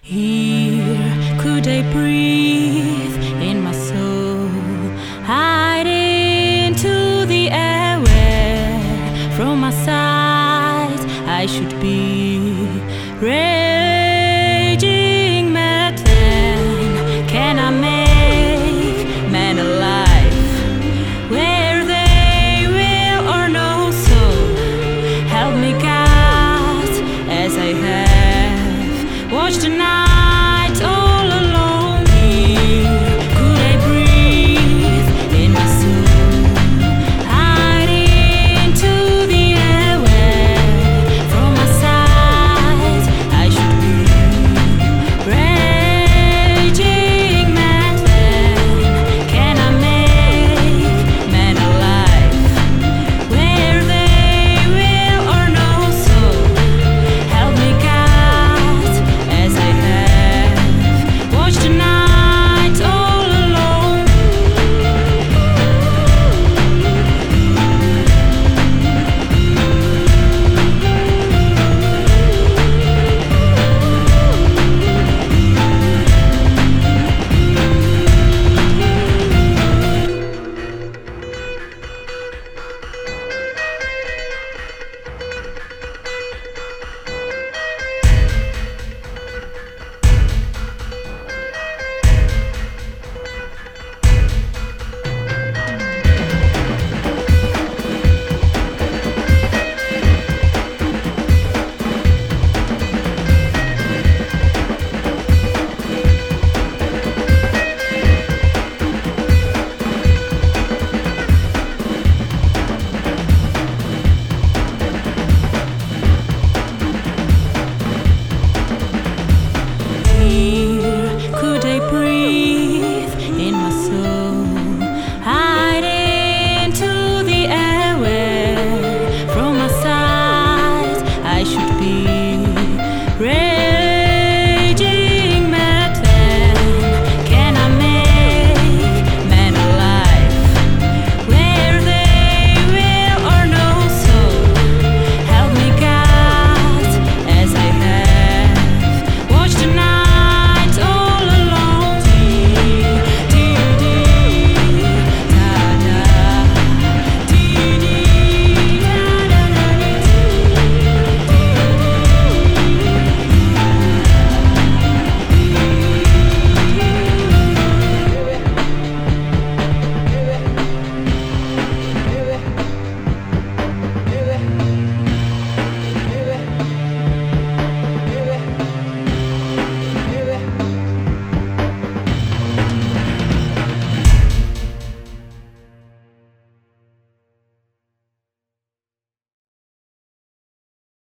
Here could I breathe in my soul, hide into the air where from my side I should be raging mad. Then can I make man alive where they will or no? So help me God as I have watched the night